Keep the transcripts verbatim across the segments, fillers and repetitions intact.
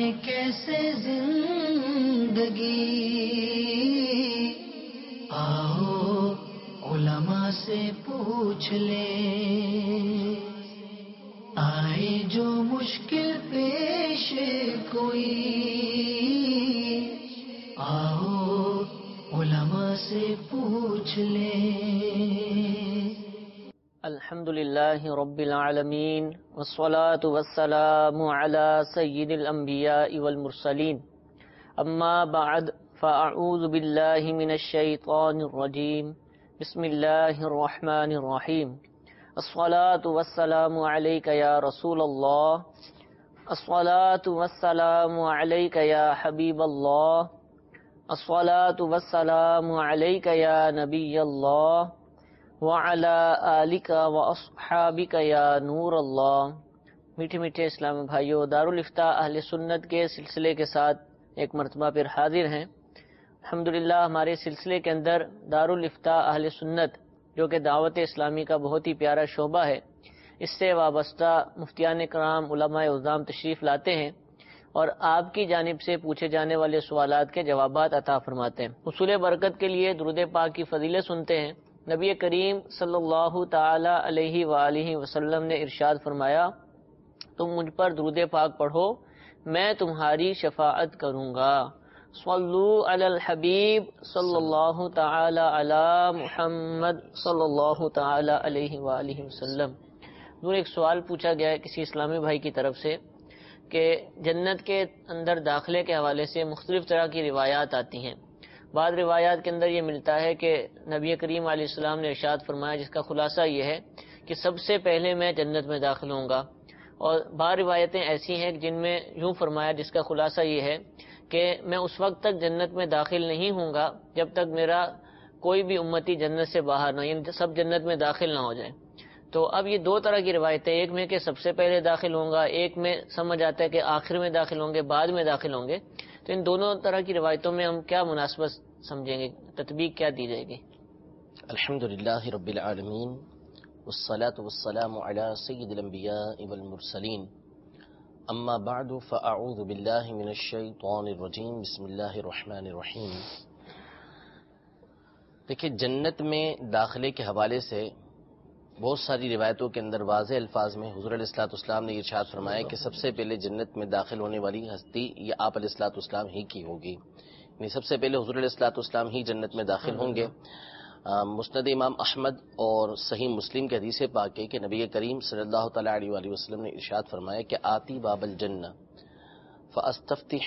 کیسے زندگی، آؤ علماء سے پوچھ لیں، آئے جو مشکل پیش کوئی، آؤ علماء سے پوچھ لیں۔ الحمدللہ رب العالمین والصلاة والسلام علی سید الانبیاء والمرسلین، اما بعد فاعوذ باللہ من الشیطان الرجیم، بسم اللہ الرحمن الرحیم۔ الصلاة والسلام علیک یا رسول اللہ، الصلاة والسلام علیک یا حبیب اللہ، الصلاة والسلام علیک یا نبی اللہ، وعلی آلک واصحابک یا نور اللہ۔ میٹھے میٹھے اسلامی بھائیو، دارالافتاء اہل سنت کے سلسلے کے ساتھ ایک مرتبہ پھر حاضر ہیں۔ الحمدللہ ہمارے سلسلے کے اندر دارالافتاء اہل سنت جو کہ دعوت اسلامی کا بہت ہی پیارا شعبہ ہے، اس سے وابستہ مفتیان کرام، علماء اعظام تشریف لاتے ہیں اور آپ کی جانب سے پوچھے جانے والے سوالات کے جوابات عطا فرماتے ہیں۔ حصول برکت کے لیے درود پاک کی فضیلت سنتے ہیں۔ نبی کریم صلی اللہ تعالی علیہ وآلہ وسلم نے ارشاد فرمایا، تم مجھ پر درود پاک پڑھو میں تمہاری شفاعت کروں گا۔ صلو علی الحبیب صلی اللہ تعالی علی محمد صلی اللہ تعالی علیہ وآلہ وسلم۔ دور ایک سوال پوچھا گیا ہے کسی اسلامی بھائی کی طرف سے کہ جنت کے اندر داخلے کے حوالے سے مختلف طرح کی روایات آتی ہیں۔ بعض روایات کے اندر یہ ملتا ہے کہ نبی کریم علیہ السلام نے ارشاد فرمایا، جس کا خلاصہ یہ ہے کہ سب سے پہلے میں جنت میں داخل ہوں گا، اور بعض روایتیں ایسی ہیں جن میں یوں فرمایا جس کا خلاصہ یہ ہے کہ میں اس وقت تک جنت میں داخل نہیں ہوں گا جب تک میرا کوئی بھی امتی جنت سے باہر نہ، یعنی سب جنت میں داخل نہ ہو جائے۔ تو اب یہ دو طرح کی روایتیں، ایک میں کہ سب سے پہلے داخل ہوں گا، ایک میں سمجھ آتا ہے کہ آخر میں داخل ہوں گے، بعد میں داخل ہوں گے۔ تو ان دونوں طرح کی روایتوں میں ہم کیا مناسبت سمجھیں گے، تطبیق کیا دی جائے گی؟ الحمدللہ رب العالمین والصلاة والسلام علی سید الانبیاء والمرسلین، اما بعد فاعوذ باللہ من الشیطان الرجیم، بسم اللہ الرحمن الرحیم۔ دیکھیں، جنت میں داخلے کے حوالے سے بہت ساری روایتوں کے اندر واضح الفاظ میں حضور علیہ الصلوۃ والسلام نے ارشاد فرمایا کہ سب سے پہلے جنت میں داخل ہونے والی ہستی یہ آپ علیہ الصلوۃ والسلام ہی کی ہوگی، یعنی سب سے پہلے حضور علیہ الصلوۃ والسلام ہی جنت میں داخل ہوں گے۔ مسند امام احمد اور صحیح مسلم کے حدیث پاک ہے کہ نبی کریم صلی اللہ تعالی علیہ وآلہ وسلم نے ارشاد فرمایا کہ آتی باب الجنہ فاستفتح،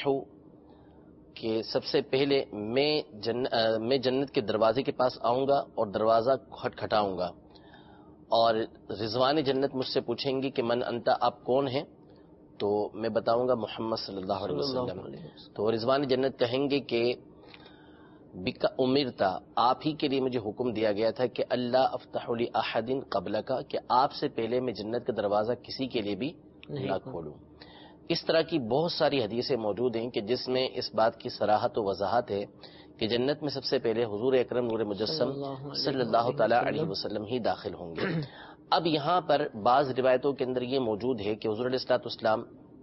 کہ سب سے پہلے میں جن میں جنت کے دروازے کے پاس آؤں گا اور دروازہ کھٹکھٹاؤں گا، اور رضوان جنت مجھ سے پوچھیں گی کہ من انت، آپ کون ہیں؟ تو میں بتاؤں گا محمد صلی اللہ علیہ وسلم۔ تو رضوان جنت کہیں گے کہ بکا امرتا، آپ ہی کے لیے مجھے حکم دیا گیا تھا کہ اللہ افتح لاحد قبلک، کہ آپ سے پہلے میں جنت کا دروازہ کسی کے لیے بھی نہ کھولوں۔ اس طرح کی بہت ساری حدیثیں موجود ہیں کہ جس میں اس بات کی صراحت و وضاحت ہے کہ جنت میں سب سے پہلے حضور اکرم نور مجسم صلی اللہ تعالی علیہ وسلم ہی داخل ہوں گے۔ اب یہاں پر بعض روایتوں کے اندر یہ موجود ہے کہ حضور علیہ الصلوۃ والسلام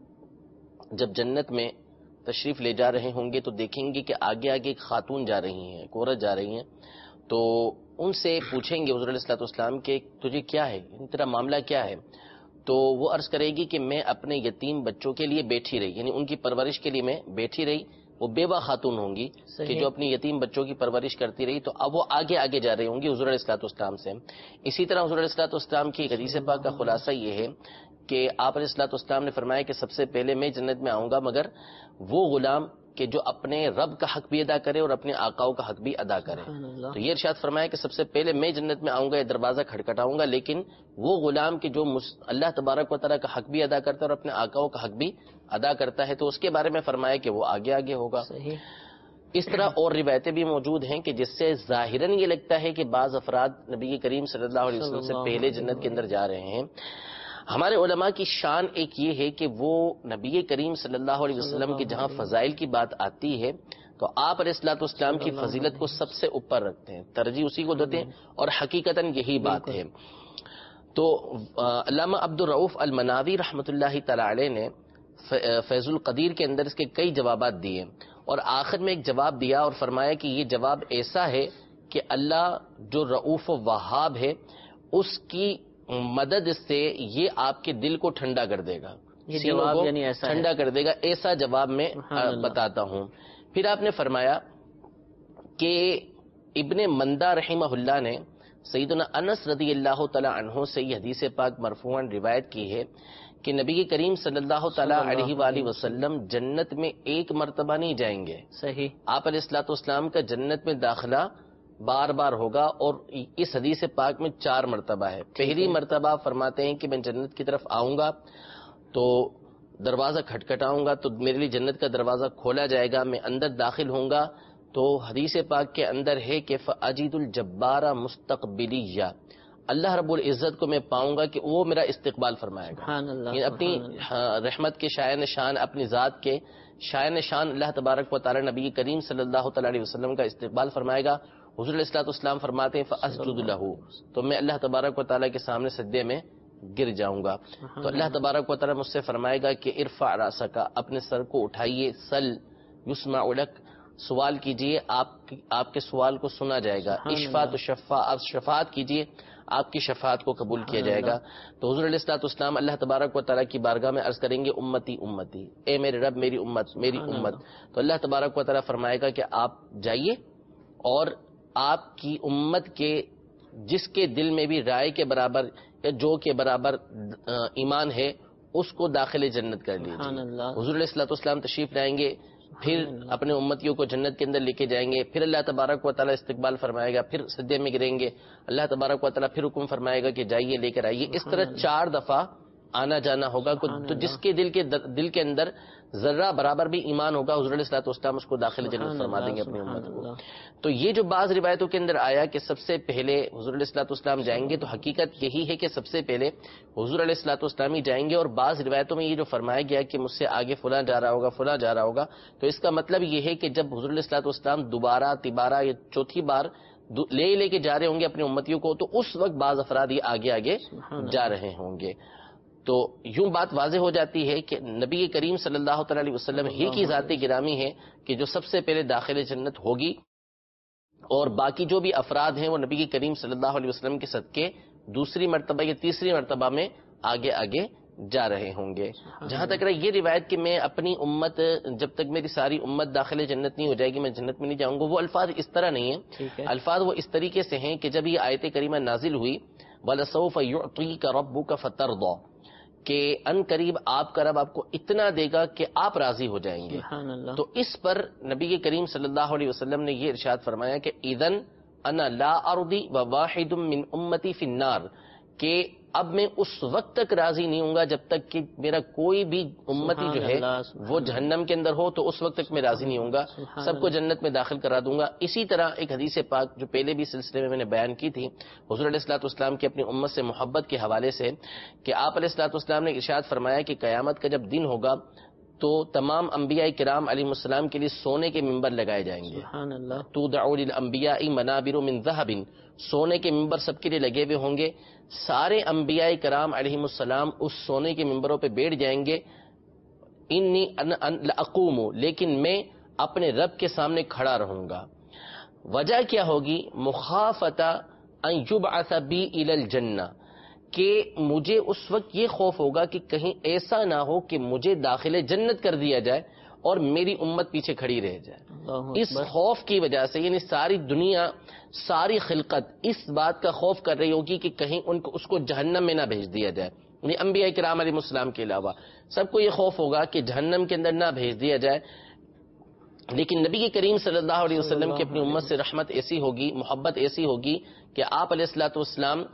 جب جنت میں تشریف لے جا رہے ہوں گے تو دیکھیں گے کہ آگے آگے ایک خاتون جا رہی ہیں، ایک عورت جا رہی ہیں، تو ان سے پوچھیں گے حضور علیہ الصلوۃ والسلام کہ تجھے کیا ہے، تیرا معاملہ کیا ہے؟ تو وہ عرض کرے گی کہ میں اپنے یتیم بچوں کے لیے بیٹھی رہی، یعنی ان کی پرورش کے لیے میں بیٹھی رہی۔ وہ بیوہ خاتون ہوں گی کہ جو اپنی یتیم بچوں کی پرورش کرتی رہی، تو اب وہ آگے آگے جا رہی ہوں گی حضور علیہ الصلوۃ والسلام سے۔ اسی طرح حضور علیہ الصلوۃ والسلام کی حدیث پاک کا خلاصہ یہ ہے کہ آپ علیہ الصلوۃ والسلام نے فرمایا کہ سب سے پہلے میں جنت میں آؤں گا، مگر وہ غلام کہ جو اپنے رب کا حق بھی ادا کرے اور اپنے آقاؤں کا حق بھی ادا کرے۔ تو یہ ارشاد فرمایا کہ سب سے پہلے میں جنت میں آؤں گا، یہ دروازہ کھٹکھٹاؤں گا، لیکن وہ غلام کہ جو اللہ تبارک و تعالیٰ کا حق بھی ادا کرتا ہے اور اپنے آقاؤں کا حق بھی ادا کرتا ہے، تو اس کے بارے میں فرمایا کہ وہ آگے آگے ہوگا۔ اس طرح اور روایتیں بھی موجود ہیں کہ جس سے ظاہراً یہ لگتا ہے کہ بعض افراد نبی کریم صلی اللہ علیہ وسلم سے پہلے جنت کے اندر جا رہے ہیں۔ ہمارے علماء کی شان ایک یہ ہے کہ وہ نبی کریم صلی اللہ علیہ وسلم کی جہاں فضائل کی بات آتی ہے تو آپ علیہ الصلوۃ والسلام کی فضیلت کو سب سے اوپر رکھتے ہیں، ترجیح اسی کو دیتے ہیں، اور حقیقتاً یہی بات ہے۔ تو علامہ عبد الرؤف المناوی رحمۃ اللہ تعالی علیہ نے فیض القدیر کے اندر اس کے کئی جوابات دیے، اور آخر میں ایک جواب دیا اور فرمایا کہ یہ جواب ایسا ہے کہ اللہ جو رؤوف و وہاب ہے اس کی مدد سے یہ آپ کے دل کو ٹھنڈا کر دے گا، یہ جواب یعنی ایسا ٹھنڈا کر دے گا، ایسا جواب میں بتاتا ہوں۔ پھر آپ نے فرمایا کہ ابن مندہ رحمہ اللہ نے سیدنا انس رضی اللہ تعالی عنہ سے یہ حدیث پاک مرفوعاً روایت کی ہے کہ نبی کریم صلی اللہ تعالی علیہ وآلہ وسلم جنت میں ایک مرتبہ نہیں جائیں گے، صحیح، آپ علیہ الصلوۃ والسلام کا جنت میں داخلہ بار بار ہوگا، اور اس حدیث پاک میں چار مرتبہ ہے۔ پہلی مرتبہ فرماتے ہیں کہ میں جنت کی طرف آؤں گا تو دروازہ کھٹکھٹاؤں گا تو میرے لیے جنت کا دروازہ کھولا جائے گا، میں اندر داخل ہوں گا تو حدیث پاک کے اندر ہے کہ فَأَجِدُ الْجَبَّارَ مُسْتَقْبِلِيَّ، اللہ رب العزت کو میں پاؤں گا کہ وہ میرا استقبال فرمائے گا، یعنی اپنی رحمت کے شائع نشان، اپنی ذات کے شائع نشان اللہ تبارک و تعالی نبی کریم صلی اللہ تعالی علیہ وسلم کا استقبال فرمائے گا۔ حضور علیہ الصلوۃ والسلام فرماتے ہیں فَأَسْجُدُ لَهُ، تو میں اللہ تبارک و تعالی کے سامنے سجدے میں گر جاؤں گا، تو اللہ تبارک و تعالی مجھ سے فرمائے گا کہ ارفع راسک، اپنے سر کو اٹھائیے، سل یسمع لک، سوال کیجئے، آپ آپ کے سوال کو سنا جائے گا، اشفا تو شفا، آپ شفاعت کیجئے، آپ کی شفاعت کو قبول کیا جائے گا۔ تو حضور علیہ الصلوۃ والسلام اللہ تبارک و تعالی کی بارگاہ میں عرض کریں گے امتی امتی، اے میرے رب میری امت میری امت، تو اللہ تبارک و تعالی فرمائے گا کہ آپ جائیے اور آپ کی امت کے جس کے دل میں بھی رائے کے برابر یا جو کے برابر ایمان ہے اس کو داخل جنت کر لیجیے۔ حضور علیہ الصلوۃ والسلام تشریف لائیں گے، پھر اپنے امتیوں کو جنت کے اندر لے کے جائیں گے، پھر اللہ تبارک و تعالیٰ استقبال فرمائے گا، پھر سجدے میں گریں گے، اللہ تبارک و تعالیٰ پھر حکم فرمائے گا کہ جائیے لے کر آئیے، اس طرح چار دفعہ آنا جانا ہوگا، تو جس کے دل کے دل کے اندر ذرہ برابر بھی ایمان ہوگا حضور علیہ الصلوۃ والسلام اس کو داخل جنت فرما دیں گے اپنی امت کو۔ تو یہ جو بعض روایتوں کے اندر آیا کہ سب سے پہلے حضور علیہ الصلوۃ والسلام جائیں گے، تو حقیقت یہی ہے کہ سب سے پہلے حضور علیہ الصلوۃ والسلام ہی جائیں گے، اور بعض روایتوں میں یہ جو فرمایا گیا کہ مجھ سے آگے فلاں جا رہا ہوگا فلاں جا رہا ہوگا، تو اس کا مطلب یہ ہے کہ جب حضور علیہ الصلوۃ والسلام دوبارہ تیبارہ یا چوتھی بار لے لے کے جا رہے ہوں گے اپنی امتیوں کو، تو اس وقت بعض افراد یہ آگے آگے جا رہے ہوں گے۔ تو یوں بات واضح ہو جاتی ہے کہ نبی کریم صلی اللہ تعالی علیہ وسلم ہی کی ذات گرامی ہے کہ جو سب سے پہلے داخل جنت ہوگی، اور باقی جو بھی افراد ہیں وہ نبی کریم صلی اللہ علیہ وسلم کے صدقے دوسری مرتبہ یا تیسری مرتبہ میں آگے آگے جا رہے ہوں گے۔ جہاں تک رہا یہ روایت کہ میں اپنی امت جب تک میری ساری امت داخل جنت نہیں ہو جائے گی میں جنت میں نہیں جاؤں گا، وہ الفاظ اس طرح نہیں ہیں، الفاظ وہ اس طریقے سے ہیں کہ جب یہ آیت کریمہ نازل ہوئی وَلَسَوْفَ يُعْطِيكَ رَبُّكَ فَتَرْضَىٰ، کہ ان قریب آپ کا رب آپ کو اتنا دے گا کہ آپ راضی ہو جائیں گے، تو اس پر نبی کریم صلی اللہ علیہ وسلم نے یہ ارشاد فرمایا کہ اذن انا لا ارضی وواحد من امتی فی النار، کہ اب میں اس وقت تک راضی نہیں ہوں گا جب تک کہ میرا کوئی بھی امتی جو ہے وہ جہنم کے اندر ہو، تو اس وقت تک میں راضی نہیں ہوں گا، سب کو جنت میں داخل کرا دوں گا۔ اسی طرح ایک حدیث پاک جو پہلے بھی سلسلے میں میں نے بیان کی تھی حضور علیہ الصلوۃ والسلام کی اپنی امت سے محبت کے حوالے سے، کہ آپ علیہ الصلوۃ والسلام نے ارشاد فرمایا کہ قیامت کا جب دن ہوگا تو تمام انبیاء کرام علیہ السلام کے لیے سونے کے ممبر لگائے جائیں گے، تودع للانبیاء منابر من ذہب، سونے کے ممبر سب کے لیے لگے ہوئے ہوں گے، سارے انبیاء کرام علیہ السلام اس سونے کے ممبروں پہ بیٹھ جائیں گے، انی اقوم، لیکن میں اپنے رب کے سامنے کھڑا رہوں گا۔ وجہ کیا ہوگی؟ مخافتا ان یبعث بی الی الجنہ، کہ مجھے اس وقت یہ خوف ہوگا کہ کہیں ایسا نہ ہو کہ مجھے داخل جنت کر دیا جائے اور میری امت پیچھے کھڑی رہ جائے۔ اس خوف کی وجہ سے یعنی ساری دنیا ساری خلقت اس بات کا خوف کر رہی ہوگی کہ کہیں ان کو اس کو جہنم میں نہ بھیج دیا جائے، یعنی انبیاء کرام علیہ السلام کے علاوہ سب کو یہ خوف ہوگا کہ جہنم کے اندر نہ بھیج دیا جائے، لیکن نبی کریم صلی اللہ علیہ وسلم کی اپنی امت سے رحمت ایسی ہوگی، محبت ایسی ہوگی کہ آپ علیہ الصلوۃ والسلام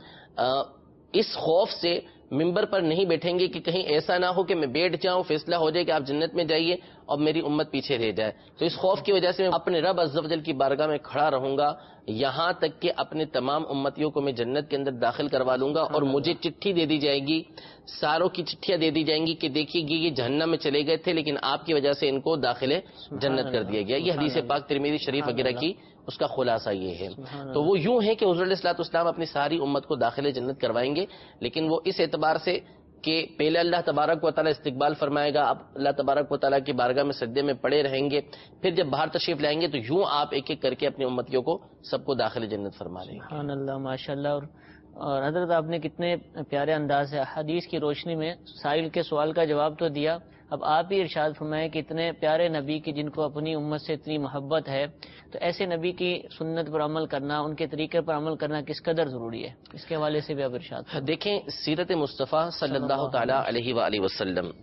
اس خوف سے ممبر پر نہیں بیٹھیں گے کہ کہیں ایسا نہ ہو کہ میں بیٹھ جاؤں فیصلہ ہو جائے کہ آپ جنت میں جائیے اور میری امت پیچھے رہ جائے، تو اس خوف کی وجہ سے میں اپنے رب عز و جل کی بارگاہ میں کھڑا رہوں گا یہاں تک کہ اپنے تمام امتیوں کو میں جنت کے اندر داخل کروا لوں گا، اور مجھے چٹھی دے دی جائے گی، ساروں کی چٹھیاں دے دی جائیں گی کہ دیکھیے یہ جہنم میں چلے گئے تھے لیکن آپ کی وجہ سے ان کو داخل جنت کر دیا گیا۔ یہ حدیث پاک ترمذی شریف وغیرہ کی اس کا خلاصہ یہ ہے۔ تو وہ یوں ہے کہ حضور علیہ الصلوۃ والسلام اپنی ساری امت کو داخل جنت کروائیں گے، لیکن وہ اس اعتبار سے کہ پہلے اللہ تبارک و تعالیٰ استقبال فرمائے گا، آپ اللہ تبارک و تعالیٰ کی بارگاہ میں سجدے میں پڑے رہیں گے، پھر جب باہر تشریف لائیں گے تو یوں آپ ایک ایک کر کے اپنی امتیوں کو سب کو داخل جنت فرما لیں گے۔ سبحان اللہ، ماشاء اللہ۔ اور اور حضرت آپ نے کتنے پیارے انداز سے حدیث کی روشنی میں سائل کے سوال کا جواب تو دیا، اب آپ ہی ارشاد فرمائیں کہ اتنے پیارے نبی کی جن کو اپنی امت سے اتنی محبت ہے، تو ایسے نبی کی سنت پر عمل کرنا، ان کے طریقے پر عمل کرنا کس قدر ضروری ہے، اس کے حوالے سے بھی آپ ارشاد فرمائیں۔ دیکھیں، سیرت مصطفیٰ صلی اللہ تعالی علیہ وآلہ وسلم،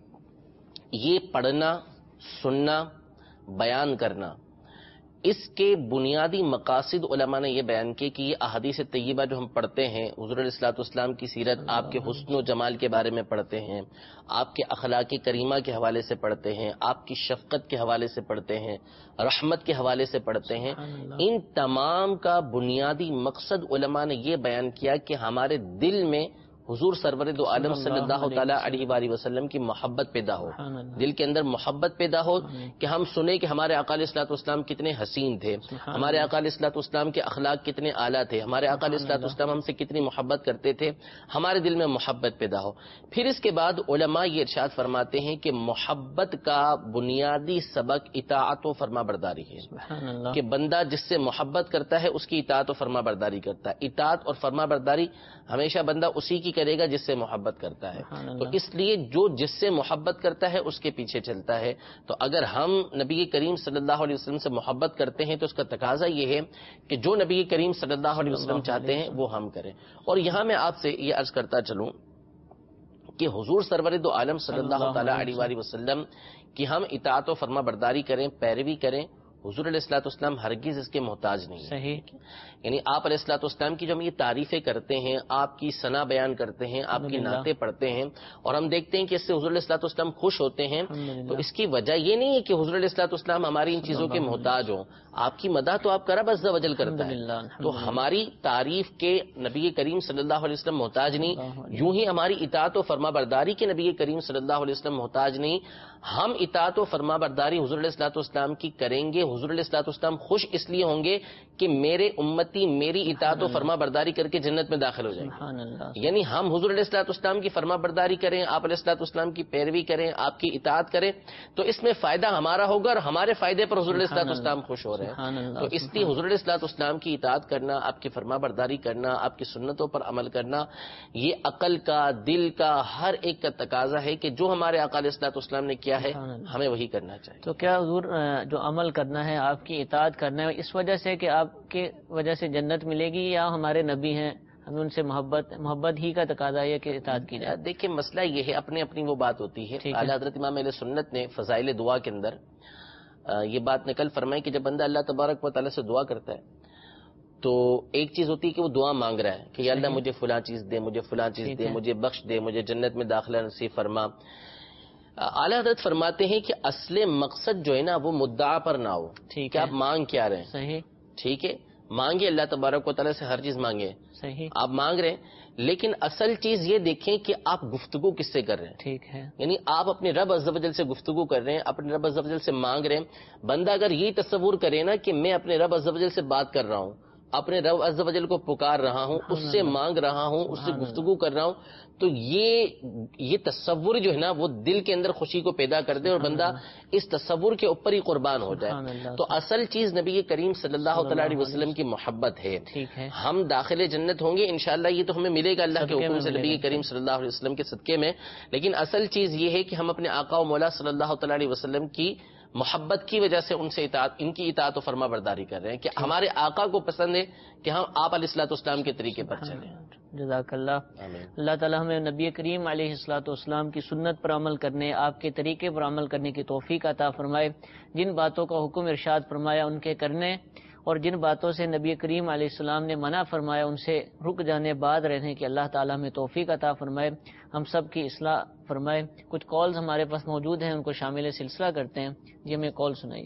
یہ پڑھنا، سننا، بیان کرنا، اس کے بنیادی مقاصد علماء نے یہ بیان کیے کہ یہ احادیث طیبہ جو ہم پڑھتے ہیں، حضور علیہ الصلوۃ والسلام کی سیرت، آپ کے حسن و جمال کے بارے میں پڑھتے ہیں، آپ کے اخلاق کریمہ کے حوالے سے پڑھتے ہیں، آپ کی شفقت کے حوالے سے پڑھتے ہیں، رحمت کے حوالے سے پڑھتے ہیں، ان تمام کا بنیادی مقصد علماء نے یہ بیان کیا کہ ہمارے دل میں حضور سرور دو عالم صلی اللہ تعالیٰ علیہ وآلہ وسلم کی محبت پیدا ہو، دل کے اندر محبت پیدا ہو، کہ ہم سنیں کہ ہمارے آقا علیہ الصلوۃ والسلام کتنے حسین تھے، ہمارے آقا علیہ الصلوۃ والسلام کے اخلاق کتنے اعلیٰ تھے، ہمارے آقا علیہ الصلوۃ والسلام ہم سے کتنی محبت کرتے تھے، ہمارے دل میں محبت پیدا ہو۔ پھر اس کے بعد علماء یہ ارشاد فرماتے ہیں کہ محبت کا بنیادی سبق اطاعت و فرما برداری ہے، کہ بندہ جس سے محبت کرتا ہے اس کی اطاعت و فرما برداری کرتا ہے۔ اطاعت اور فرما برداری ہمیشہ بندہ اسی کی کرے گا جس سے محبت کرتا ہے، تو اس لیے جو جس سے محبت کرتا ہے اس کے پیچھے چلتا ہے۔ تو اگر ہم نبی کریم صلی اللہ علیہ وسلم سے محبت کرتے ہیں تو اس کا تقاضا یہ ہے کہ جو نبی کریم صلی اللہ علیہ وسلم چاہتے ہیں وہ ہم کریں۔ اور یہاں میں آپ سے یہ عرض کرتا چلوں کہ حضور سرور دو عالم صلی اللہ تعالیٰ علیہ وآلہ وسلم کی ہم اطاعت و فرما برداری کریں، پیروی کریں، حضور علیہ الصلوۃ والسلام ہرگز اس کے محتاج نہیں ہیں۔ صحیح، یعنی آپ علیہ الصلوۃ والسلام کی جو ہم یہ تعریفیں کرتے ہیں، آپ کی ثنا بیان کرتے ہیں، آپ کی نعتیں پڑھتے ہیں، اور ہم دیکھتے ہیں کہ اس سے حضور علیہ الصلوۃ والسلام خوش ہوتے ہیں، تو اس کی وجہ یہ نہیں ہے کہ حضور علیہ الصلوۃ والسلام ہماری ان چیزوں کے محتاج ہوں، آپ کی مدح تو آپ کا رب عز و جل کرتا ہے، تو ہماری تعریف کے نبی کریم صلی اللہ علیہ وسلم محتاج نہیں، یوں ہی ہماری اطاعت و فرما برداری کے نبی کریم صلی اللہ علیہ وسلم محتاج نہیں۔ ہم اطاعت و فرما برداری حضور علیہ الصلوۃ والسلام کی کریں گے، حضور علیہ الصلوۃ والسلام خوش اس لیے ہوں گے کہ میرے امتی میری اطاعت و فرما برداری کر کے جنت میں داخل ہو جائیں گے۔ یعنی ہم حضور علیہ الصلوۃ والسلام کی فرما برداری کریں، آپ علیہ الصلوۃ والسلام کی پیروی کریں، آپ کی اطاعت کریں، تو اس میں فائدہ ہمارا ہوگا اور ہمارے فائدے پر حضور علیہ الصلوۃ والسلام خوش ہو رہے ہیں۔ تو اس لیے حضور علیہ الصلوۃ والسلام کی اطاعت کرنا، آپ کی فرما برداری کرنا، آپ کی سنتوں پر عمل کرنا، یہ عقل کا، دل کا، ہر ایک کا تقاضا ہے کہ جو ہمارے آقا علیہ الصلوۃ والسلام نے کیا ہے ہمیں وہی کرنا چاہیے۔ تو کیا حضور جو عمل کرنا ہے، آپ کی اطاعت کرنا ہے، اس وجہ سے کہ آپ کی وجہ سے جنت ملے گی، یا ہمارے نبی ہیں ہمیں ان سے محبت محبت ہی کا تقاضا ہے کہ اطاعت کی جائے؟ دیکھیں، مسئلہ یہ ہے، اپنی اپنی وہ بات ہوتی ہے۔ اعلیٰ حضرت امام اہل سنت نے فضائل دعا کے اندر یہ بات نقل فرمائی کہ جب بندہ اللہ تبارک و تعالیٰ سے دعا کرتا ہے تو ایک چیز ہوتی ہے کہ وہ دعا مانگ رہا ہے کہ یا اللہ مجھے فلاں چیز دے، مجھے فلاں چیز دے، مجھے بخش دے، مجھے جنت میں داخلہ نصیب فرما۔ اعلیٰ حضرت فرماتے ہیں کہ اصل مقصد جو ہے نا وہ مدعا پر نہ ہو کہ آپ مانگ کیا رہے ہیں۔ صحیح، ٹھیک ہے، مانگے اللہ تبارک و تعالیٰ سے، ہر چیز مانگے، صحیح، آپ مانگ رہے ہیں، لیکن اصل چیز یہ دیکھیں کہ آپ گفتگو کس سے کر رہے ہیں۔ ٹھیک ہے، یعنی آپ اپنے رب عز و جل سے گفتگو کر رہے ہیں، اپنے رب عز و جل سے مانگ رہے ہیں۔ بندہ اگر یہی تصور کرے نا کہ میں اپنے رب عز و جل سے بات کر رہا ہوں، اپنے رب عز و جل کو پکار رہا ہوں، اس سے مانگ رہا ہوں، اس سے گفتگو کر رہا ہوں، تو یہ یہ تصور جو ہے نا وہ دل کے اندر خوشی کو پیدا کر دے اور بندہ اس تصور کے اوپر ہی قربان ہو جائے۔ تو اصل چیز نبی کریم صلی اللہ تعالیٰ علیہ وسلم کی محبت ہے۔ ہم داخل جنت ہوں گے انشاءاللہ، یہ تو ہمیں ملے گا اللہ کے حکم سے، نبی کریم صلی اللہ علیہ وسلم کے صدقے میں، لیکن اصل چیز یہ ہے کہ ہم اپنے آقا و مولا صلی اللہ تعالیٰ علیہ وسلم کی محبت کی وجہ سے ان سے اطاعت، ان کی اطاعت و فرما برداری کر رہے ہیں کہ ہمارے آقا کو پسند ہے کہ ہم آپ علیہ الصلوۃ والسلام کے طریقے پر چلیں۔ جزاک اللہ۔ اللہ تعالیٰ ہمیں نبی کریم علیہ الصلوۃ والسلام کی سنت پر عمل کرنے، آپ کے طریقے پر عمل کرنے کی توفیق عطا فرمائے، جن باتوں کا حکم ارشاد فرمایا ان کے کرنے، اور جن باتوں سے نبی کریم علیہ السلام نے منع فرمایا ان سے رک جانے بعد رہنے کی اللہ تعالیٰ ہمیں توفیق عطا فرمائے، ہم سب کی اصلاح فرمائے۔ کچھ کالز ہمارے پاس موجود ہیں، ان کو شامل سلسلہ کرتے ہیں۔ جی ہمیں کال سنائیے۔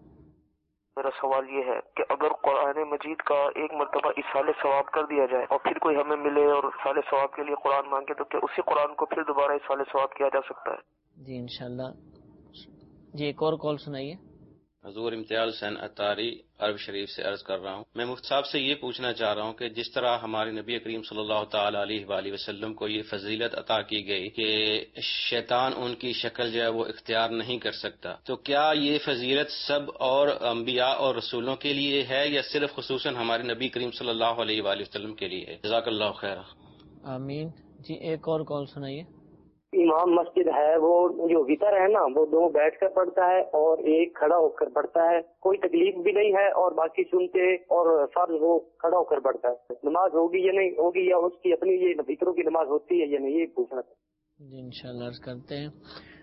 میرا سوال یہ ہے کہ اگر قرآن مجید کا ایک مرتبہ اصال ثواب کر دیا جائے اور پھر کوئی ہمیں ملے اور اصال ثواب کے لیے قرآن مانگے تو کیا اسی قرآن کو پھر دوبارہ اصال ثواب کیا جا سکتا ہے؟ جی انشاءاللہ۔ جی ایک اور کال سنائیے۔ حضور امتیاز حسین اتاری عرب شریف سے عرض کر رہا ہوں. میں مفتی صاحب سے یہ پوچھنا چاہ رہا ہوں کہ جس طرح ہمارے نبی کریم صلی اللہ تعالی علیہ وآلہ وسلم کو یہ فضیلت عطا کی گئی کہ شیطان ان کی شکل جو ہے وہ اختیار نہیں کر سکتا، تو کیا یہ فضیلت سب اور انبیاء اور رسولوں کے لیے ہے یا صرف خصوصاً ہمارے نبی کریم صلی اللہ علیہ وآلہ وسلم کے لیے ہے؟ جزاک اللہ خیر. آمین. جی ایک اور کال سنائیے. امام مسجد ہے وہ جو وطر ہے نا وہ دو بیٹھ کر پڑھتا ہے اور ایک کھڑا ہو کر پڑھتا ہے، کوئی تکلیف بھی نہیں ہے اور باقی سنتے اور فرض وہ کھڑا ہو کر پڑھتا ہے، نماز ہوگی یا نہیں ہوگی یا اس کی اپنی یہ وطروں کی نماز ہوتی ہے یا نہیں، یہ پوچھنا تھا. جی انشاءاللہ عرض کرتے ہیں.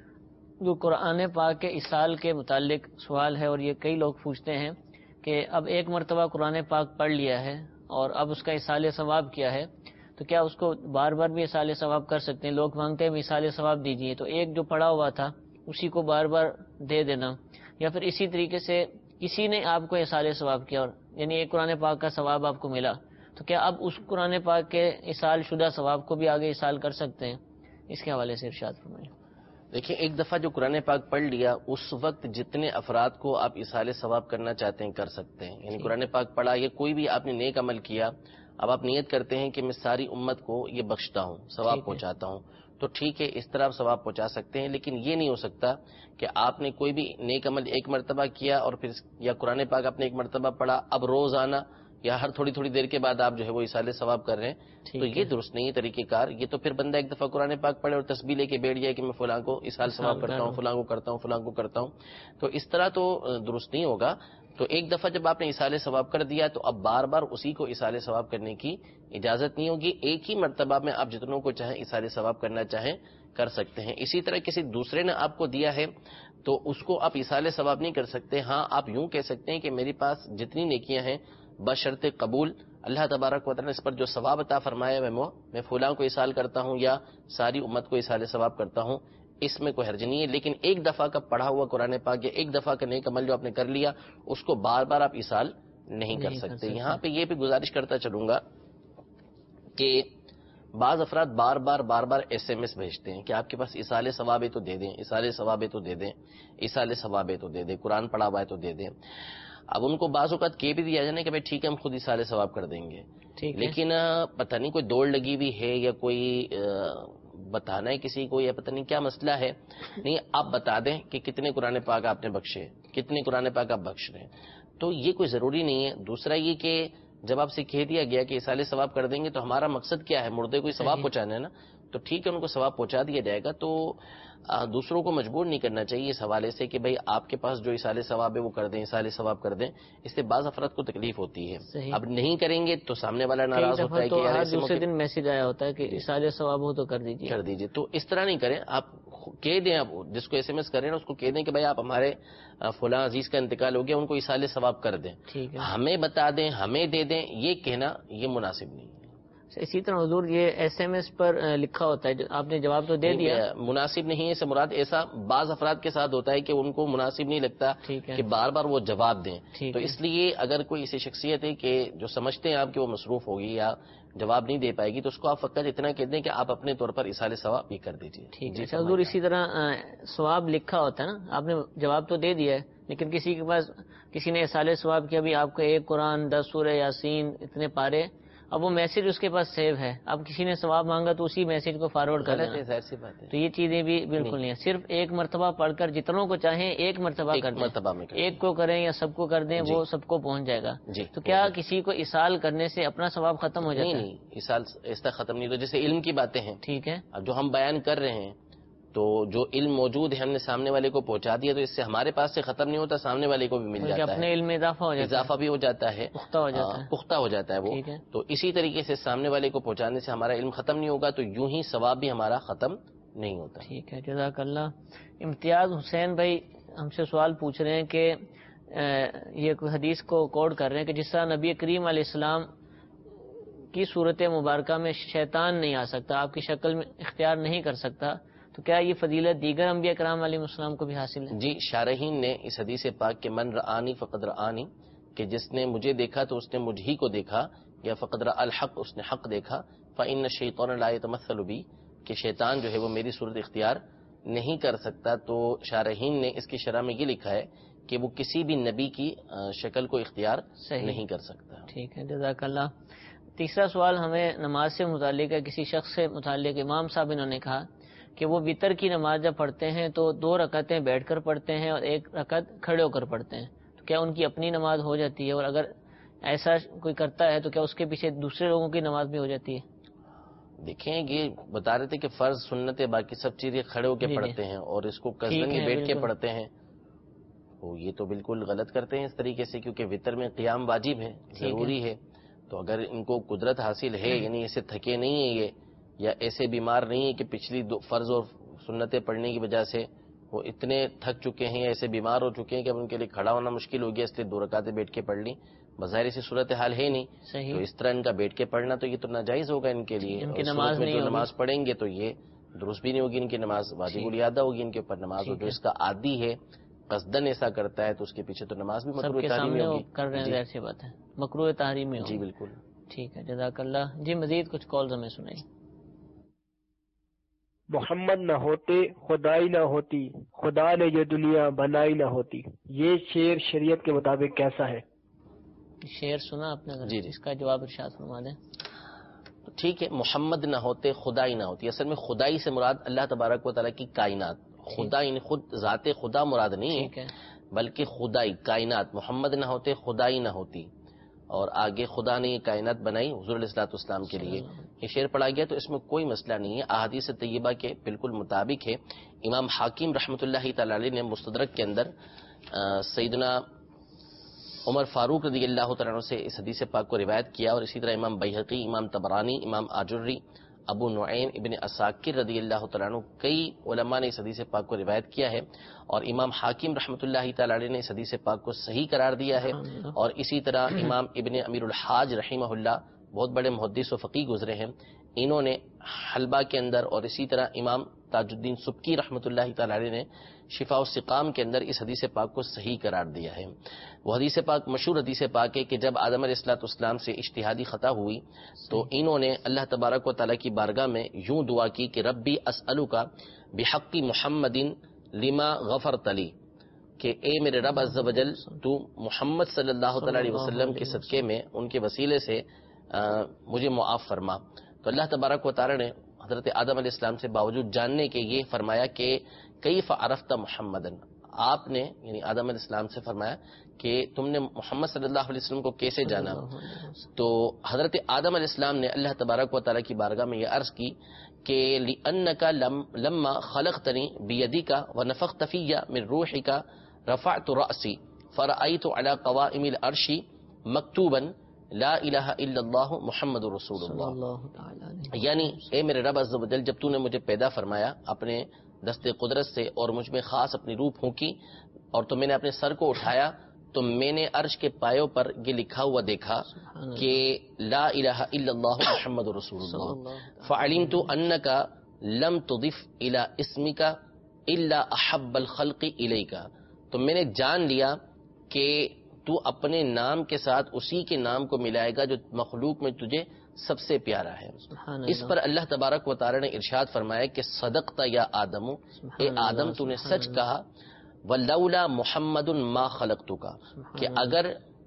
جو قرآن پاک کے اصال کے متعلق سوال ہے اور یہ کئی لوگ پوچھتے ہیں کہ اب ایک مرتبہ قرآن پاک پڑھ لیا ہے اور اب اس کا اصال ثواب کیا ہے، تو کیا اس کو بار بار بھی اصال ثواب کر سکتے ہیں؟ لوگ مانگتے ہیں اصال ثواب دیجیے، تو ایک جو پڑھا ہوا تھا اسی کو بار بار دے دینا، یا پھر اسی طریقے سے کسی نے آپ کو اصال ثواب کیا اور یعنی ایک قرآن پاک کا ثواب آپ کو ملا، تو کیا اب اس قرآن پاک کے اصال شدہ ثواب کو بھی آگے اصال کر سکتے ہیں؟ اس کے حوالے سے ارشاد فرمائیں. دیکھیں، ایک دفعہ جو قرآن پاک پڑھ لیا اس وقت جتنے افراد کو آپ اصال ثواب کرنا چاہتے ہیں کر سکتے ہیں. یعنی قرآن پاک پڑھا یا کوئی بھی آپ نے نیک عمل کیا، اب آپ نیت کرتے ہیں کہ میں ساری امت کو یہ بخشتا ہوں، ثواب پہنچاتا ہوں، تو ٹھیک ہے، اس طرح آپ ثواب پہنچا سکتے ہیں. لیکن یہ نہیں ہو سکتا کہ آپ نے کوئی بھی نیک عمل ایک مرتبہ کیا اور پھر یا قرآن پاک آپ نے ایک مرتبہ پڑھا، اب روزانہ یا ہر تھوڑی تھوڑی دیر کے بعد آپ جو ہے وہ اصال ثواب کر رہے ہیں، تو یہ درست نہیں ہے طریقہ کار. یہ تو پھر بندہ ایک دفعہ قرآن پاک پڑھے اور تسبیح لے کے بیٹھ جائے کہ میں فلاں کو اصال ثواب کرتا ہوں، فلاں کو کرتا ہوں، فلاں کو کرتا ہوں، تو اس طرح تو درست نہیں ہوگا. تو ایک دفعہ جب آپ نے اصال ثواب کر دیا تو اب بار بار اسی کو اصال ثواب کرنے کی اجازت نہیں ہوگی. ایک ہی مرتبہ میں آپ جتنوں کو چاہیں اصال ثواب کرنا چاہیں کر سکتے ہیں. اسی طرح کسی دوسرے نے آپ کو دیا ہے تو اس کو آپ اصال ثواب نہیں کر سکتے. ہاں آپ یوں کہہ سکتے ہیں کہ میرے پاس جتنی نیکیاں ہیں بشرط قبول اللہ تبارک و تعالی نے اس پر جو ثواب عطا فرمایا ہے میں میں فلاں کو اصال کرتا ہوں یا ساری امت کو اصال ثواب کرتا ہوں، اس میں کوئی حرج نہیں ہے. لیکن ایک دفعہ کا پڑھا ہوا قرآن پاک یا ایک دفعہ کا نیک عمل جو آپ نے کر لیا اس کو بار بار آپ اصال نہیں کر سکتے. یہاں پہ یہ بھی گزارش کرتا چلوں گا کہ بعض افراد بار بار بار بار ایس ایم ایس بھیجتے ہیں کہ آپ کے پاس اصال ثواب ہے تو دے دیں، اصال ثواب ہے تو دے دیں، اصال ثواب ہے تو دے دیں، قرآن پڑھا ہوا ہے تو دے دیں. اب ان کو بعض اوقات کہہ بھی دیا جانا کہ بھائی ٹھیک ہے ہم خود اصال ثواب کر دیں گے، لیکن پتہ نہیں کوئی دوڑ لگی ہوئی ہے یا کوئی بتانا ہے کسی کو یا پتہ نہیں کیا مسئلہ ہے. نہیں، آپ بتا دیں کہ کتنے قرآن پاک آپ نے بخشے، کتنے قرآن پاک آپ بخش رہے ہیں، تو یہ کوئی ضروری نہیں ہے. دوسرا یہ کہ جب آپ سے کہہ دیا گیا کہ اصال ثواب کر دیں گے تو ہمارا مقصد کیا ہے؟ مردے کو ثواب پہنچانا ہے نا، تو ٹھیک ہے ان کو ثواب پہنچا دیا جائے گا. تو دوسروں کو مجبور نہیں کرنا چاہیے اس حوالے سے کہ بھائی آپ کے پاس جو اصال ثواب ہے وہ کر دیں، اصال ثواب کر دیں. اس سے بعض افراد کو تکلیف ہوتی ہے. اب نہیں کریں گے تو سامنے والا ناراض ہوتا ہے کہ یار دوسرے دن میسج آیا ہوتا ہے کہ اصال ثواب ہو تو کر دیجیے کر دیجیے. تو اس طرح نہیں کریں، آپ کہہ دیں، آپ جس کو ایس ایم ایس کریں اس کو کہہ دیں کہ بھائی آپ ہمارے فلاں عزیز کا انتقال ہو گیا، ان کو اصال ثواب کر دیں، ہمیں بتا دیں، ہمیں دے دیں. یہ کہنا یہ مناسب نہیں ہے. اسی طرح حضور یہ ایس ایم ایس پر لکھا ہوتا ہے، آپ نے جواب تو دے دیا، مناسب نہیں ہے. اس سے مراد ایسا بعض افراد کے ساتھ ہوتا ہے کہ ان کو مناسب نہیں لگتا کہ بار بار وہ جواب دیں. تو اس لیے اگر کوئی ایسی شخصیت ہے کہ جو سمجھتے ہیں آپ کہ وہ مصروف ہوگی یا جواب نہیں دے پائے گی تو اس کو آپ فقط اتنا کہہ دیں کہ آپ اپنے طور پر اصال ثواب بھی کر دیجیے. ٹھیک ہے حضور. اسی طرح ثواب لکھا ہوتا ہے نا، آپ نے جواب تو دے دیا ہے لیکن کسی کے پاس کسی نے اصال ثواب کیا، بھی آپ کو ایک قرآن، دس سورہ یاسین، اتنے پارے، اب وہ میسج اس کے پاس سیو ہے، اب کسی نے ثواب مانگا تو اسی میسج کو فارورڈ کر دینا. ظاہر سی بات ہے. تو یہ چیزیں بھی بالکل نہیں ہے. صرف ایک مرتبہ پڑھ کر جتنوں کو چاہیں ایک مرتبہ کر دیں، ایک کو کریں یا سب کو کر دیں، وہ سب کو پہنچ جائے گا. تو کیا کسی کو اصال کرنے سے اپنا ثواب ختم ہو جاتا ہے؟ نہیں، اصال اس طرح ختم نہیں. تو جیسے علم کی باتیں ہیں، ٹھیک ہے، اب جو ہم بیان کر رہے ہیں تو جو علم موجود ہے ہم نے سامنے والے کو پہنچا دیا، تو اس سے ہمارے پاس سے ختم نہیں ہوتا، سامنے والے کو بھی مل جاتا ہے، اپنے علم میں اضافہ ہو جاتا ہے، اضافہ بھی ہو جاتا ہے، پختہ ہو جاتا ہے، پختہ ہو جاتا ہے وہ. تو اسی طریقے سے سامنے والے کو پہنچانے سے ہمارا علم ختم نہیں ہوگا، تو یوں ہی ثواب بھی ہمارا ختم نہیں ہوتا. ٹھیک ہے، جزاک اللہ. امتیاز حسین بھائی ہم سے سوال پوچھ رہے ہیں کہ یہ حدیث کو کوٹ کر رہے ہیں کہ جس طرح نبی کریم علیہ السلام کی صورت مبارکہ میں شیطان نہیں آ سکتا، آپ کی شکل میں اختیار نہیں کر سکتا، تو کیا یہ فضیلت دیگر انبیاء کرام علیہ السلام کو بھی حاصل ہے؟ جی، شارحین نے اس حدیث پاک کے من رآنی فقد رآنی، کہ جس نے مجھے دیکھا تو اس نے مجھ ہی کو دیکھا، یا فقد رأى الحق، اس نے حق دیکھا، فإن الشیطان لا يتمثل بی، کہ شیطان جو ہے وہ میری صورت اختیار نہیں کر سکتا تو شارحین نے اس کی شرح میں یہ لکھا ہے کہ وہ کسی بھی نبی کی شکل کو اختیار صحیح نہیں کر سکتا. ٹھیک ہے، جزاک اللہ. تیسرا سوال ہمیں نماز سے متعلق ہے. کسی شخص سے متعلق امام صاحب انہوں نے کہا کہ وہ وطر کی نماز جب پڑھتے ہیں تو دو رکعتیں بیٹھ کر پڑھتے ہیں اور ایک رکعت کھڑے ہو کر پڑھتے ہیں، تو کیا ان کی اپنی نماز ہو جاتی ہے؟ اور اگر ایسا کوئی کرتا ہے تو کیا اس کے پیچھے دوسرے لوگوں کی نماز بھی ہو جاتی ہے؟ دیکھیں یہ بتا رہے تھے کہ فرض سنت باقی سب چیزیں کھڑے ہو کے جی پڑھتے ہیں اور اس کو ٹھیک قصدن ہے، بیٹھ کے بالکل. پڑھتے ہیں، تو یہ تو بالکل غلط کرتے ہیں اس طریقے سے، کیونکہ وطر میں قیام واجب ہے، ضروری ہے. تو اگر ان کو قدرت حاصل ہے، یعنی ایسے تھکے نہیں ہیں یہ، یا ایسے بیمار نہیں ہیں کہ پچھلی دو فرض اور سنتیں پڑھنے کی وجہ سے وہ اتنے تھک چکے ہیں، ایسے بیمار ہو چکے ہیں کہ اب ان کے لیے کھڑا ہونا مشکل ہو گیا، اس لیے دو رکعتیں بیٹھ کے پڑھ لی. بظاہر ایسی صورتحال ہے نہیں، صحیح. تو اس طرح ان کا بیٹھ کے پڑھنا تو یہ تو ناجائز ہوگا ان کے لیے. ان کی اور نماز صورت میں نہیں جو ہوگی. نماز پڑھیں گے تو یہ درست بھی نہیں ہوگی ان کی نماز، واجب الادا ہوگی ان کے اوپر نماز. اور جو اس کا عادی ہے قصدن ایسا کرتا ہے تو اس کے پیچھے تو نماز بھی سب مکروہ کے تحریمی سامنے وہ ہوگی. کر رہے ہیں، جی ظاہر سی بات ہے، مکروہ تحریمی ہوگی. جی بالکل. ٹھیک ہے، جزاک اللہ. جی مزید کچھ کالز ہمیں سنائیں. محمد نہ ہوتے خدائی نہ ہوتی، خدا نے یہ دنیا بنائی نہ ہوتی. یہ شعر شریعت کے مطابق کیسا ہے؟ شعر سنا آپ نے؟ جی جی. اس کا جواب ارشاد فرما دیں. ٹھیک ہے، محمد نہ ہوتے خدائی نہ ہوتی. اصل میں خدائی سے مراد اللہ تبارک و تعالیٰ کی کائنات. خدا یعنی خود ذات خدا مراد نہیں ٹھیک ہے، بلکہ خدائی کائنات. محمد نہ ہوتے خدائی نہ ہوتی، اور آگے خدا نے یہ کائنات بنائی حضور علیہ الصلوۃ والسلام کے لیے. یہ شعر پڑھا گیا تو اس میں کوئی مسئلہ نہیں ہے، احادیث طیبہ کے بالکل مطابق ہے. امام حاکم رحمۃ اللہ تعالی علیہ نے مستدرک کے اندر سیدنا عمر فاروق رضی اللہ تعالیٰ عنہ سے اس حدیث پاک کو روایت کیا، اور اسی طرح امام بیہقی، امام طبرانی، امام آجری، ابو نعیم ابن اساکر رضی اللہ تعالیٰ عنہ، کئی علماء نے اس حدیث پاک کو روایت کیا ہے. اور امام حاکم رحمۃ اللہ تعالی علیہ نے اس حدیث پاک کو صحیح قرار دیا ہے. اور اسی طرح امام ابن امیر الحاج رحمہ اللہ بہت بڑے محدث و فقیہ گزرے ہیں، انہوں نے حلبہ کے اندر، اور اسی طرح امام تاج الدین سبکی رحمۃ اللہ تعالی علیہ نے شفاء السقام کے اندر اس حدیث پاک کو صحیح قرار دیا ہے. وہ حدیث پاک مشہور حدیث پاک ہے کہ جب آدم علیہ الصلوۃ والسلام سے اجتہادی خطا ہوئی تو انہوں نے اللہ تبارک و تعالیٰ کی بارگاہ میں یوں دعا کی کہ ربی اسألک بحق محمد لما غفرت لی، کہ اے میرے رب عز و جل تو محمد صلی اللہ تعالی علیہ وسلم کے صدقے میں ان کے وسیلے سے مجھے معاف فرما. تو اللہ تبارک و تعالیٰ نے حضرت آدم علیہ السلام سے باوجود جاننے کے یہ فرمایا کہ کیف عرفت محمدن، آپ نے یعنی آدم علیہ السلام سے فرمایا کہ تم نے محمد صلی اللہ علیہ وسلم کو کیسے جانا. تو حضرت آدم علیہ السلام نے اللہ تبارک و تعالیٰ کی بارگاہ میں یہ عرض کی کہ لِأَنَّكَ لَمَّا خَلَقْتَنِي بِيَدِكَ وَنَفَخْتَ فِيَّ مِن رُوحِكَ رَفَعْتُ رَأْسِي فَرَأَيْتُ عَلَى قَوَائِمِ الْعَرْشِ مَكْتُوبًا لا الہ الا اللہ محمد رسول اللہ. یعنی اے میرے رب عز و جل، جب تو نے مجھے پیدا فرمایا اپنے دست قدرت سے اور مجھ میں خاص اپنی روح پھونکی، اور تو میں نے اپنے سر کو اٹھایا تو میں نے عرش کے پایوں پر یہ لکھا ہوا دیکھا کہ لا الہ الا اللہ محمد رسول اللہ. فعلمت انک لم تضف الى اسمک الا احب الخلق الیک، تو میں نے جان لیا کہ تو اپنے نام کے ساتھ اسی کے نام کو ملائے گا جو مخلوق میں تجھے سب سے پیارا ہے. اس پر اللہ تبارک و تعالی نے ارشاد فرمایا کہ صدقت یا آدم، اے آدم تو نے سچ کہا، ولولا محمد ما خلقتک، کہ اگر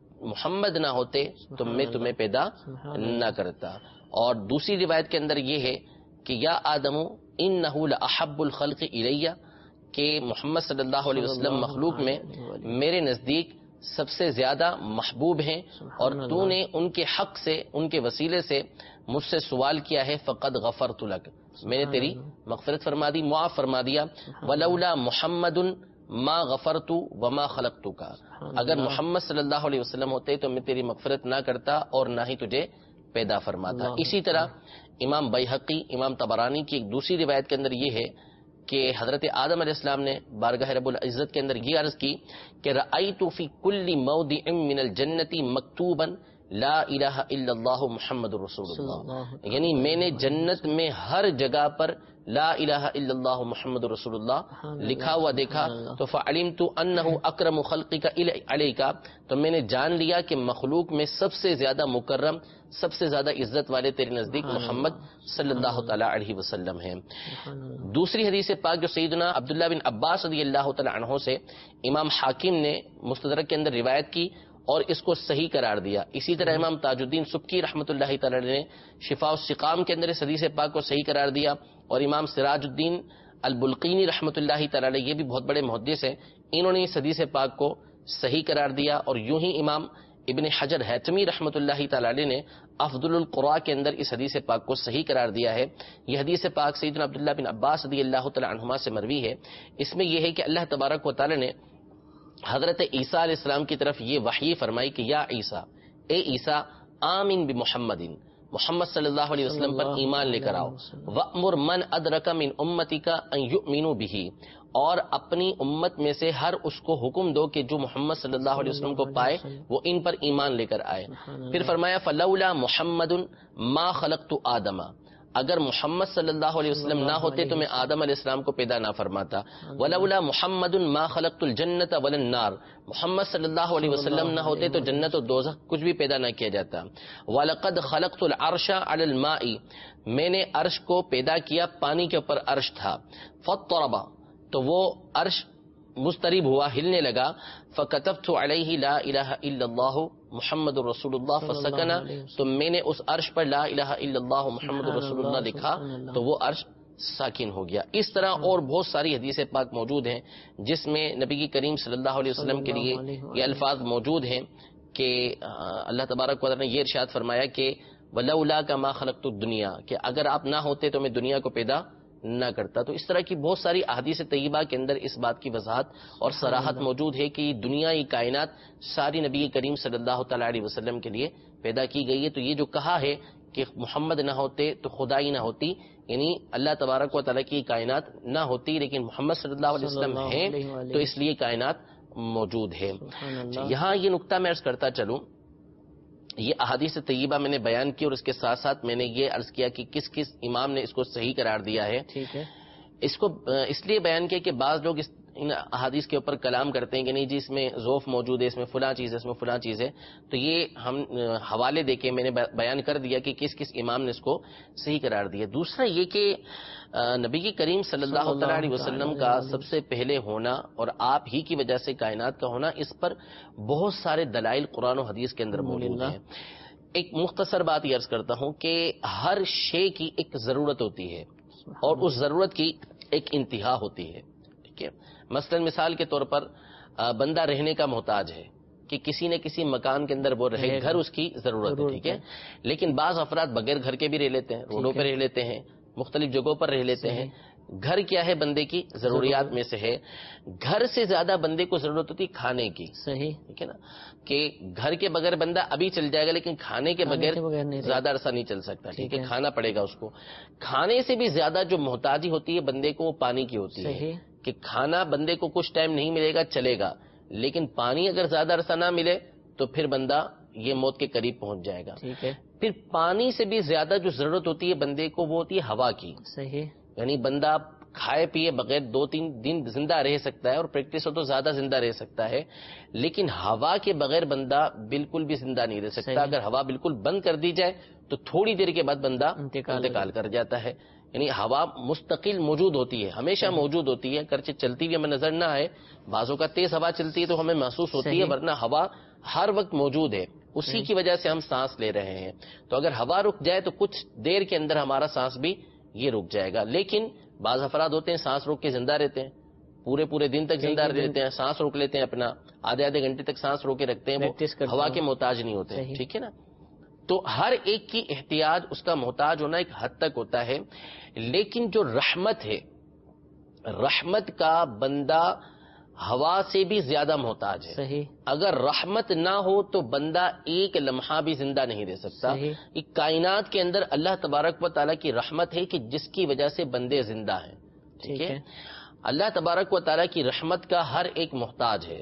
محمد نہ ہوتے تو میں تمہیں پیدا نہ کرتا. اور دوسری روایت کے اندر یہ ہے کہ یا آدم انہ لاحب الخلق الی، کہ محمد صلی اللہ علیہ وسلم مخلوق میں میرے نزدیک سب سے زیادہ محبوب ہیں، اور تو نے ان کے حق سے، ان کے وسیلے سے مجھ سے سوال کیا ہے، فقد غفرت لک، میں نے تیری مغفرت فرما دی، معاف فرما دیا. ولولا محمد ما غفرت وما خلقتک، اگر محمد صلی اللہ علیہ وسلم ہوتے تو میں تیری مغفرت نہ کرتا اور نہ ہی تجھے پیدا فرماتا. اسی طرح امام بیہقی، امام طبرانی کی ایک دوسری روایت کے اندر یہ ہے کہ حضرت آدم علیہ السلام نے بارگاہ رب العزت کے اندر یہ عرض کی کہ رأیت فی کل موضع من الجنت مکتوبا لا الہ الا اللہ محمد رسول اللہ، یعنی میں نے جنت میں ہر جگہ پر لا الہ الا اللہ محمد رسول اللہ لکھا ہوا دیکھا تو فعلمت انہ اکرم خلقک علیک، تو میں نے جان لیا کہ مخلوق میں سب سے زیادہ مکرم، سب سے زیادہ عزت والے تیرے نزدیک محمد صلی اللہ تعالی علیہ وسلم ہیں۔ دوسری حدیث پاک جو سیدنا عبداللہ بن عباس رضی اللہ تعالی عنہ سے امام حاکم نے مستدرک کے اندر روایت کی اور اس کو صحیح قرار دیا، اسی طرح امام تاج الدین سبکی رحمۃ اللہ تعالی نے شفاء السقام کے اندر اس حدیث پاک کو صحیح قرار دیا، اور امام سراج الدین البلقینی رحمۃ اللہ تعالی، یہ بھی بہت بڑے محدث ہیں، انہوں نے اس حدیث پاک کو صحیح قرار دیا، اور یوں ہی امام ابن حجر حیتمی رحمۃ اللہ تعالی نے افضل القراء کے اندر اس حدیث پاک کو صحیح قرار دیا ہے۔ یہ حدیث پاک سیدنا عبداللہ بن عباس رضی اللہ تعالی عنہما سے مروی ہے، اس میں یہ ہے کہ اللہ تبارک و تعالی نے حضرت عیسیٰ علیہ السلام کی طرف یہ وحی فرمائی کہ یا عیسیٰ، اے عیسیٰ آمین بمحمد، محمد صلی اللہ علیہ وسلم پر ایمان لے کر آؤ، وَأْمُرْ مَنْ أَدْرَكَ مِنْ أُمَّتِكَ أَنْ يُؤْمِنُوا بِهِ، اور اپنی امت میں سے ہر اس کو حکم دو کہ جو محمد صلی اللہ علیہ وسلم کو پائے وہ ان پر ایمان لے کر آئے۔ پھر فرمایا فَلَوْلَا مُحَمَّدٌ مَا خَلَقْتُ آدَمَ، اگر محمد صلی اللہ علیہ وسلم نہ ہوتے تو میں آدم علیہ السلام کو پیدا نہ فرماتا، وَلَوْلَا مُحَمَّدٌ مَا خَلَقْتُ الْجَنَّةَ وَلَا النَّارَ، محمد صلی اللہ علیہ وسلم نہ ہوتے تو جنت و دوزخ کچھ بھی پیدا نہ کیا جاتا، وَلَقَدْ خَلَقْتُ الْعَرْشَ عَلَى الْمَاءِ، میں نے عرش کو پیدا کیا، پانی کے اوپر عرش تھا، فَاضْطَرَبَ، تو وہ عرش مضطرب ہوا، ہلنے لگا، فَكَتَبْتُ عَلَيْهِ لَا إِلَهَ إِلَّا اللَّهُ محمد رسول اللہ فسکنا، تو میں نے اس عرش پر لا الہ الا اللہ محمد رسول اللہ لکھا تو وہ عرش ساکن ہو گیا۔ اس طرح اور بہت ساری حدیث پاک موجود ہیں جس میں نبی کریم صلی اللہ علیہ وسلم کے لیے یہ الفاظ موجود ہیں کہ اللہ تبارک و تعالی نے یہ ارشاد فرمایا کہ وَلَوْلَاكَ مَا خَلَقْتُ الدُّنْيَا، کہ اگر آپ نہ ہوتے تو میں دنیا کو پیدا نہ کرتا۔ تو اس طرح کی بہت ساری احادیث طیبہ کے اندر اس بات کی وضاحت اور صراحت موجود ہے کہ یہ دنیا، یہ کائنات ساری نبی کریم صلی اللہ تعالی علیہ وسلم کے لیے پیدا کی گئی ہے۔ تو یہ جو کہا ہے کہ محمد نہ ہوتے تو خدائی نہ ہوتی، یعنی اللہ تبارک و تعالی کی کائنات نہ ہوتی لیکن محمد صلی اللہ علیہ وسلم ہیں تو اس لیے کائنات موجود ہے۔ یہاں یہ نقطہ میں عرض کرتا چلوں، یہ احادیث طیبہ میں نے بیان کی اور اس کے ساتھ ساتھ میں نے یہ عرض کیا کہ کس کس امام نے اس کو صحیح قرار دیا ہے۔ ٹھیک ہے، اس کو اس لیے بیان کیا کہ بعض لوگ اس ان احادیث کے اوپر کلام کرتے ہیں کہ نہیں جی اس میں ذوف موجود ہے، اس میں فلاں چیز ہے، اس میں فلاں چیز ہے، تو یہ ہم حوالے دے کے میں نے بیان کر دیا کہ کس کس امام نے اس کو صحیح قرار دیا۔ دوسرا یہ کہ نبی کریم صلی اللہ تعالی علیہ وسلم کا سب سے پہلے ہونا اور آپ ہی کی وجہ سے کائنات کا ہونا، اس پر بہت سارے دلائل قرآن و حدیث کے اندر موجود ہیں۔ ایک مختصر بات یہ عرض کرتا ہوں کہ ہر شے کی ایک ضرورت ہوتی ہے اور اس ضرورت کی ایک انتہا ہوتی ہے، ٹھیک ہے۔ مثلا مثال کے طور پر بندہ رہنے کا محتاج ہے کہ کسی نہ کسی مکان کے اندر وہ رہے، گھر اس کی ضرورت ہے، ٹھیک ہے، لیکن بعض افراد بغیر گھر کے بھی رہ لیتے ہیں، روڈوں پہ رہ لیتے ہیں، مختلف جگہوں پر رہ لیتے ہیں۔ گھر کیا ہے؟ بندے کی ضروریات میں سے ہے۔ گھر سے زیادہ بندے کو ضرورت ہوتی کھانے کی، صحیح، ٹھیک ہے نا، کہ گھر کے بغیر بندہ ابھی چل جائے گا لیکن کھانے کے بغیر زیادہ عرصہ نہیں چل سکتا، ٹھیک ہے، کھانا پڑے گا اس کو۔ کھانے سے بھی زیادہ جو محتاجی ہوتی ہے بندے کو وہ پانی کی ہوتی ہے، کہ کھانا بندے کو کچھ ٹائم نہیں ملے گا چلے گا، لیکن پانی اگر زیادہ عرصہ نہ ملے تو پھر بندہ یہ موت کے قریب پہنچ جائے گا، ٹھیک ہے۔ پھر پانی سے بھی زیادہ جو ضرورت ہوتی ہے بندے کو وہ ہوتی ہے ہوا کی، صحیح، یعنی بندہ کھائے پیے بغیر دو تین دن زندہ رہ سکتا ہے اور پریکٹس ہو تو زیادہ زندہ رہ سکتا ہے، لیکن ہوا کے بغیر بندہ بالکل بھی زندہ نہیں رہ سکتا۔ اگر ہوا بالکل بند کر دی جائے تو تھوڑی دیر کے بعد بندہ انتقال کر جاتا ہے۔ یعنی ہوا مستقل موجود ہوتی ہے، ہمیشہ موجود ہوتی ہے، اگرچہ چلتی ہوئی ہمیں نظر نہ آئے، بعضوں کا تیز ہوا چلتی ہے تو ہمیں محسوس ہوتی ہے، ورنہ ہوا ہر وقت موجود ہے، اسی کی وجہ سے ہم سانس لے رہے ہیں۔ تو اگر ہوا رک جائے تو کچھ دیر کے اندر ہمارا سانس بھی یہ رک جائے گا، لیکن بعض افراد ہوتے ہیں سانس روک کے زندہ رہتے ہیں، پورے پورے دن تک زندہ رہتے ہیں، سانس روک لیتے ہیں اپنا، آدھے آدھے گھنٹے تک سانس روک کے رکھتے ہیں، وہ ہوا کے محتاج نہیں ہوتے، ٹھیک ہے نا۔ تو ہر ایک کی احتیاج، اس کا محتاج ہونا ایک حد تک ہوتا ہے، لیکن جو رحمت ہے، رحمت کا بندہ ہوا سے بھی زیادہ محتاج ہے۔ صحیح، اگر رحمت نہ ہو تو بندہ ایک لمحہ بھی زندہ نہیں رہ سکتا۔ ایک کائنات کے اندر اللہ تبارک و تعالیٰ کی رحمت ہے کہ جس کی وجہ سے بندے زندہ ہیں، ٹھیک ہے۔ اللہ تبارک و تعالیٰ کی رحمت کا ہر ایک محتاج ہے۔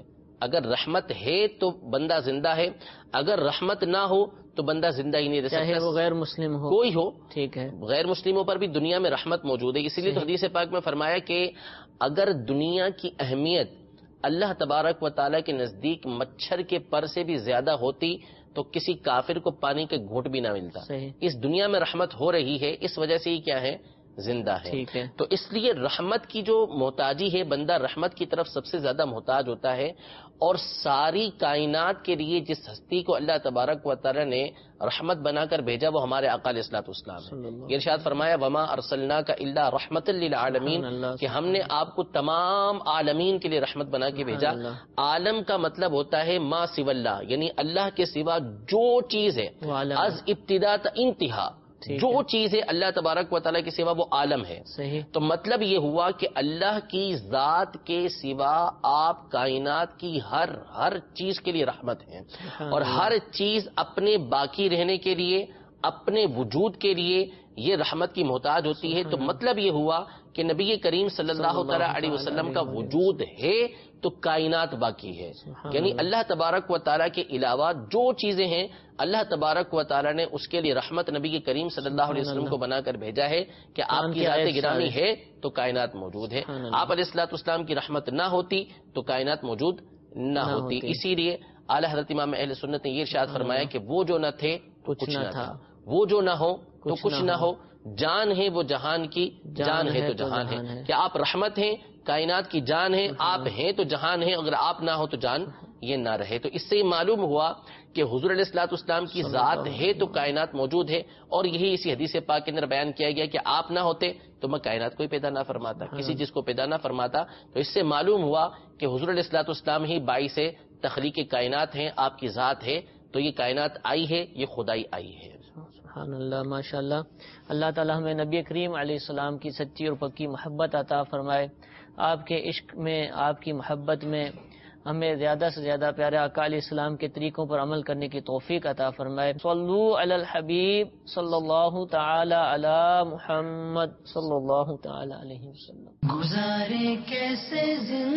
اگر رحمت ہے تو بندہ زندہ ہے، اگر رحمت نہ ہو تو بندہ زندہ ہی نہیں رہ سکتا، چاہے وہ غیر مسلم ہو، کوئی ہو. ٹھیک ہے، غیر مسلموں پر بھی دنیا میں رحمت موجود ہے. اسی لیے تو حدیث پاک میں فرمایا کہ اگر دنیا کی اہمیت اللہ تبارک و تعالیٰ کے نزدیک مچھر کے پر سے بھی زیادہ ہوتی تو کسی کافر کو پانی کے گھونٹ بھی نہ ملتا. صحیح. اس دنیا میں رحمت ہو رہی ہے، اس وجہ سے ہی کیا ہے، زندہ ہے. ٹھیک ہے. تو اس لیے رحمت کی جو محتاجی ہے، بندہ رحمت کی طرف سب سے زیادہ محتاج ہوتا ہے. اور ساری کائنات کے لیے جس ہستی کو اللہ تبارک و تعالی نے رحمت بنا کر بھیجا وہ ہمارے آقا علیہ الصلوۃ والسلام ہے. یہ ارشاد فرمایا وما ارسلناک الا رحمتا للعالمین، کہ ہم نے آپ کو تمام عالمین کے لیے رحمت بنا کے بھیجا. عالم کا مطلب ہوتا ہے ما سوى اللہ، یعنی اللہ کے سوا جو چیز ہے، از ابتدا تا انتہا جو چیز ہے اللہ تبارک و تعالیٰ کے سوا وہ عالم ہے. صحیح. تو مطلب یہ ہوا کہ اللہ کی ذات کے سوا آپ کائنات کی ہر ہر چیز کے لیے رحمت ہیں، اور ہر چیز اپنے باقی رہنے کے لیے، اپنے وجود کے لیے یہ رحمت کی محتاج ہوتی ہے. تو مطلب یہ ہوا کہ نبی کریم صلی اللہ تعالی علیہ وسلم کا وجود ہے تو کائنات باقی ہے. یعنی اللہ تبارک و تعالیٰ کے علاوہ جو چیزیں ہیں اللہ تبارک و تعالیٰ نے اس کے لیے رحمت نبی کریم صلی اللہ علیہ وسلم کو بنا کر بھیجا ہے کہ آپ کی ذات گرامی ہے تو کائنات موجود ہے. آپ علیہ الصلوۃ والسلام کی رحمت نہ ہوتی تو کائنات موجود نہ ہوتی. اسی لیے اعلی حضرت امام اہل سنت نے یہ ارشاد فرمایا کہ وہ جو نہ تھے تو کچھ نہ تھا، وہ جو نہ ہو تو کچھ نہ ہو، جان ہے وہ جہان کی جان ہے تو جہان ہے. کہ آپ رحمت ہیں، کائنات کی جان ہے، آپ ہیں تو جہان ہے، اگر آپ نہ ہو تو جان یہ نہ رہے. تو اس سے معلوم ہوا کہ حضور علیہ الصلوۃ والسلام کی ذات ہے تو کائنات موجود ہے. اور یہی اسی حدیث پاک کے اندر بیان کیا گیا کہ آپ نہ ہوتے تو میں کائنات کو ہی پیدا نہ فرماتا، کسی چیز کو پیدا نہ فرماتا. تو اس سے معلوم ہوا کہ حضور علیہ الصلوۃ والسلام ہی باعث تخلیق کائنات ہیں، آپ کی ذات ہے تو یہ کائنات آئی ہے، یہ خدائی آئی ہے. سبحان اللہ، ماشاء اللہ. اللہ تعالیٰ ہمیں نبی کریم علیہ السلام کی سچی اور پکی محبت عطا فرمائے. آپ کے عشق میں، آپ کی محبت میں ہمیں زیادہ سے زیادہ پیارے آقا علیہ السلام کے طریقوں پر عمل کرنے کی توفیق عطا فرمائے. صلو علی الحبیب صلی اللہ تعالی علی محمد صلی اللہ تعالی علیہ وسلم. گزارے کیسے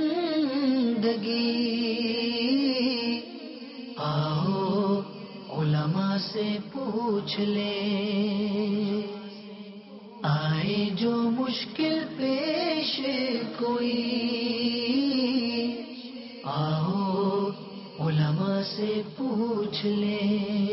زندگی، آؤ علماء سے پوچھ لے، آئے جو مشکل پیش کوئی، آؤ علماء سے پوچھ لے.